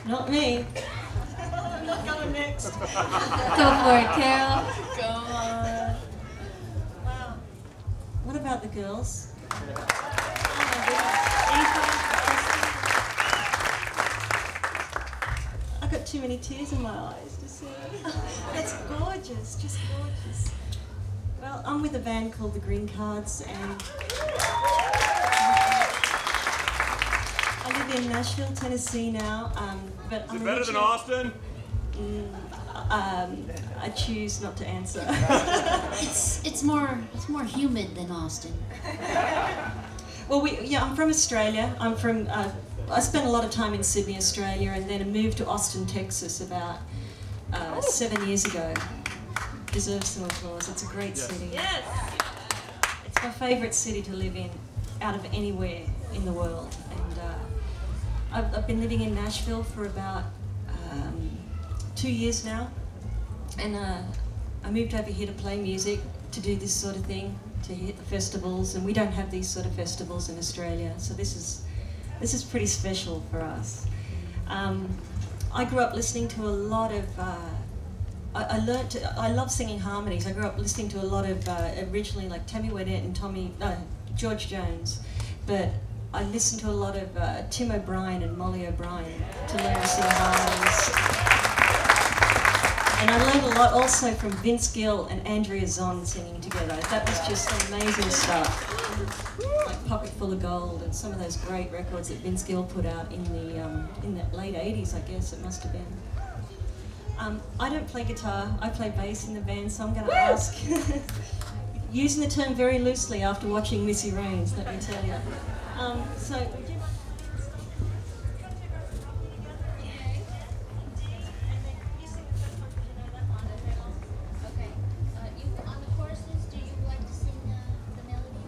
Not me. I'm not going next. Go for it, Carol. Go on. Wow. What about the girls? Oh my goodness. I've got too many tears in my eyes to see. It's gorgeous, just gorgeous. Well, I'm with a band called the Green Cards, and I live in Nashville, Tennessee now. But Is it better than Austin? I choose not to answer. It's more humid than Austin. Well, I'm from Australia. I spent a lot of time in Sydney, Australia, and then I moved to Austin, Texas about 7 years ago. Deserves some applause. It's a great city. Yes. It's my favourite city to live in, out of anywhere in the world. And I've been living in Nashville for about 2 years now, and I moved over here to play music, to do this sort of thing, to hit the festivals, and we don't have these sort of festivals in Australia, so this is pretty special for us. I grew up listening to a lot of I love singing harmonies. I grew up listening to a lot of originally like Tammy Wynette and George Jones, but I listened to a lot of Tim O'Brien and Molly O'Brien to learn to sing harmonies. And I learned a lot also from Vince Gill and Andrea Zon singing together. That was just amazing stuff. Like Pocket Full of Gold and some of those great records that Vince Gill put out in the late 80s, I guess it must have been. I don't play guitar, I play bass in the band, so I'm going to ask, using the term very loosely after watching Missy Raines, let me tell you. So, would you mind? Okay. On the choruses, do you like to sing the melody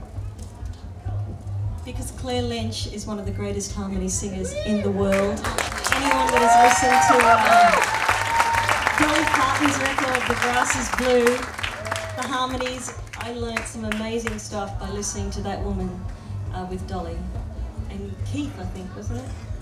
then? Because Claire Lynch is one of the greatest harmony singers in the world. Anyone that has listened to Dolly Parton's record, The Grass is Blue, the harmonies, I learnt some amazing stuff by listening to that woman with Dolly. And Keith, I think, wasn't it?